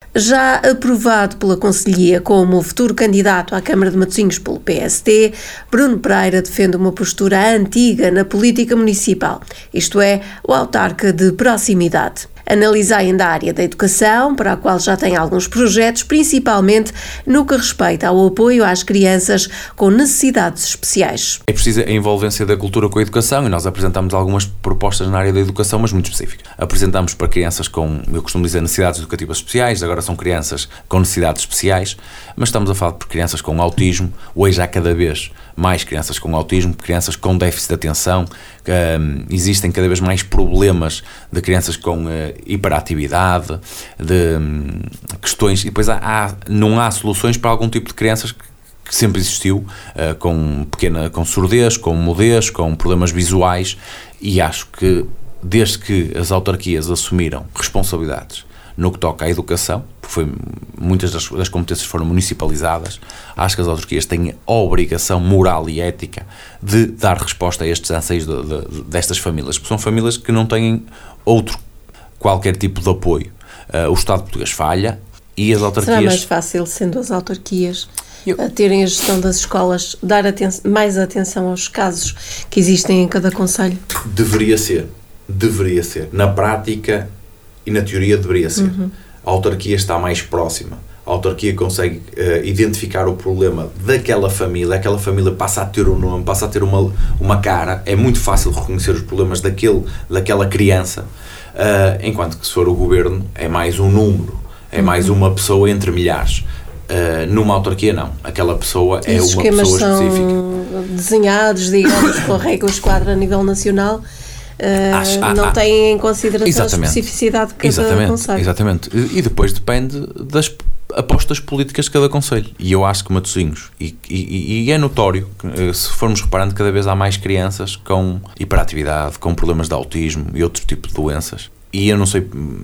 Já aprovado pela Conselhia como futuro candidato à Câmara de Matosinhos pelo PSD, Bruno Pereira defende uma postura antiga na política municipal, isto é, o autarca de proximidade. Analisa ainda a área da educação, para a qual já tem alguns projetos, principalmente no que respeita ao apoio às crianças com necessidades especiais. É preciso a envolvência da cultura com a educação e nós apresentamos algumas propostas na área da educação, mas muito específicas. Apresentamos para crianças com, eu costumo dizer, necessidades educativas especiais, agora são crianças com necessidades especiais, mas estamos a falar de crianças com autismo, hoje há cada vez mais crianças com autismo, crianças com déficit de atenção, existem cada vez mais problemas de crianças com hiperatividade, de questões, e depois não há soluções para algum tipo de crianças que sempre existiu, com surdez, com mudez, com problemas visuais, e acho que desde que as autarquias assumiram responsabilidades no que toca à educação, porque muitas das competências foram municipalizadas, acho que as autarquias têm a obrigação moral e ética de dar resposta a estes anseios destas famílias, porque são famílias que não têm qualquer tipo de apoio. O Estado português falha e as autarquias... Será mais fácil, sendo as autarquias, a terem a gestão das escolas, dar mais atenção aos casos que existem em cada concelho? Deveria ser. Na prática e na teoria deveria ser. A autarquia está mais próxima. A autarquia consegue identificar o problema daquela família, aquela família passa a ter um nome, passa a ter uma cara, é muito fácil reconhecer os problemas daquela criança, enquanto que se for o governo é mais um número, é mais uma pessoa entre milhares. Numa autarquia não, aquela pessoa é uma pessoa específica. Os esquemas são desenhados, digamos, com regras quadro a nível nacional. Não têm em consideração a especificidade de cada concelho. Exatamente. E depois depende das apostas políticas de cada concelho. E eu acho que Matosinhos, e é notório, se formos reparando, cada vez há mais crianças com hiperatividade, com problemas de autismo e outro tipo de doenças. E eu não sei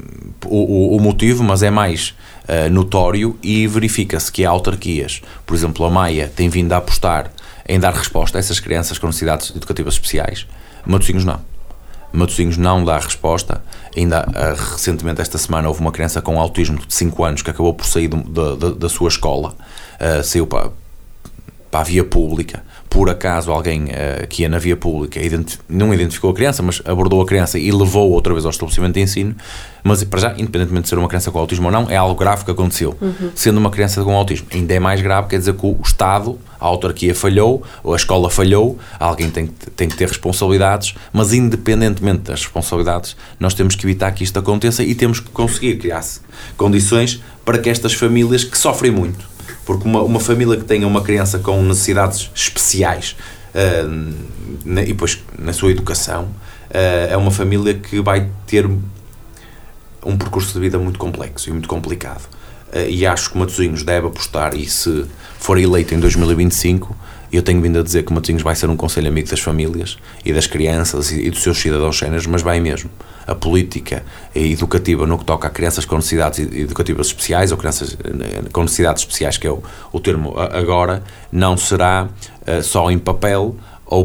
o motivo, mas é mais notório, e verifica-se que há autarquias, por exemplo, a Maia tem vindo a apostar em dar resposta a essas crianças com necessidades educativas especiais. Matosinhos não. Matosinhos não dá resposta. Ainda recentemente, esta semana, houve uma criança com autismo de 5 anos que acabou por sair da sua escola, saiu para a via pública. Por acaso alguém que ia na via pública não identificou a criança, mas abordou a criança e levou outra vez ao estabelecimento de ensino. Mas para já, independentemente de ser uma criança com autismo ou não, é algo grave que aconteceu. Sendo uma criança com autismo, ainda é mais grave, quer dizer que o Estado, a autarquia falhou, ou a escola falhou, alguém tem que ter responsabilidades, mas independentemente das responsabilidades, nós temos que evitar que isto aconteça e temos que conseguir criar condições para que estas famílias que sofrem muito, porque uma família que tenha uma criança com necessidades especiais e depois na sua educação, é uma família que vai ter um percurso de vida muito complexo e muito complicado. E acho que Matosinhos deve apostar, e se for eleito em 2025, eu tenho vindo a dizer que Matosinhos vai ser um conselho amigo das famílias e das crianças e dos seus cidadãos séniores, mas vai mesmo. A política educativa no que toca a crianças com necessidades educativas especiais, ou crianças com necessidades especiais, que é o termo agora, não será só em papel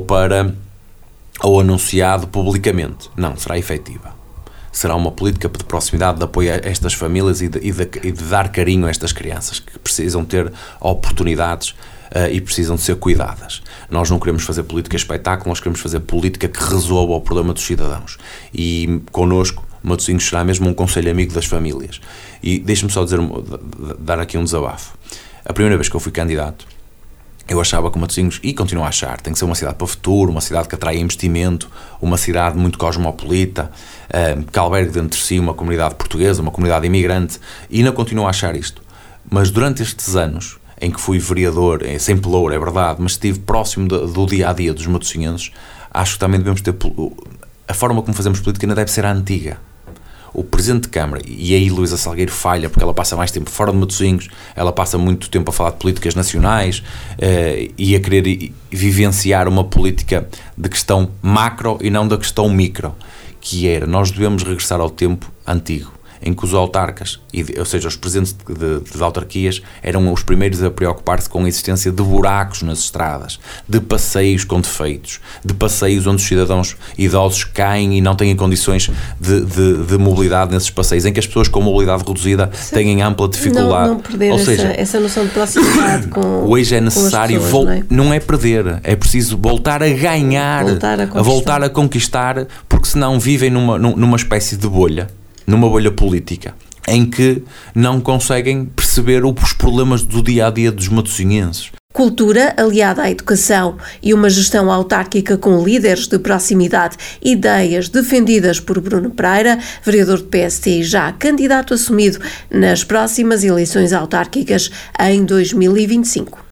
ou anunciado publicamente. Não, será efetiva. Será uma política de proximidade, de apoio a estas famílias e de dar carinho a estas crianças que precisam ter oportunidades e precisam de ser cuidadas. Nós não queremos fazer política espetáculo, nós queremos fazer política que resolva o problema dos cidadãos. E connosco, Matosinhos será mesmo um conselho amigo das famílias. E deixe-me só dar aqui um desabafo. A primeira vez que eu fui candidato, eu achava que Matosinhos, e continuo a achar, tem que ser uma cidade para o futuro, uma cidade que atrai investimento, uma cidade muito cosmopolita, que albergue dentro de si uma comunidade portuguesa, uma comunidade imigrante, e ainda continuo a achar isto. Mas durante estes anos, em que fui vereador, sem peloura, é verdade, mas estive próximo do dia-a-dia dos matosinhenses, acho que também devemos ter... A forma como fazemos política ainda deve ser a antiga. O Presidente de Câmara, e aí Luísa Salgueiro falha, porque ela passa mais tempo fora de Matosinhos, ela passa muito tempo a falar de políticas nacionais e a querer vivenciar uma política de questão macro e não da questão micro, que era, nós devemos regressar ao tempo antigo, em que os autarcas, ou seja, os presidentes de autarquias, eram os primeiros a preocupar-se com a existência de buracos nas estradas, de passeios com defeitos, de passeios onde os cidadãos idosos caem e não têm condições de mobilidade nesses passeios, em que as pessoas com mobilidade reduzida têm ampla dificuldade. Não perder ou seja, essa noção de proximidade com hoje é necessário, com as pessoas, não é perder, é preciso voltar a ganhar, voltar a conquistar, porque senão vivem numa espécie de bolha, numa bolha política, em que não conseguem perceber os problemas do dia-a-dia dos matosinhenses. Cultura aliada à educação e uma gestão autárquica com líderes de proximidade, ideias defendidas por Bruno Pereira, vereador do PST e já candidato assumido nas próximas eleições autárquicas em 2025.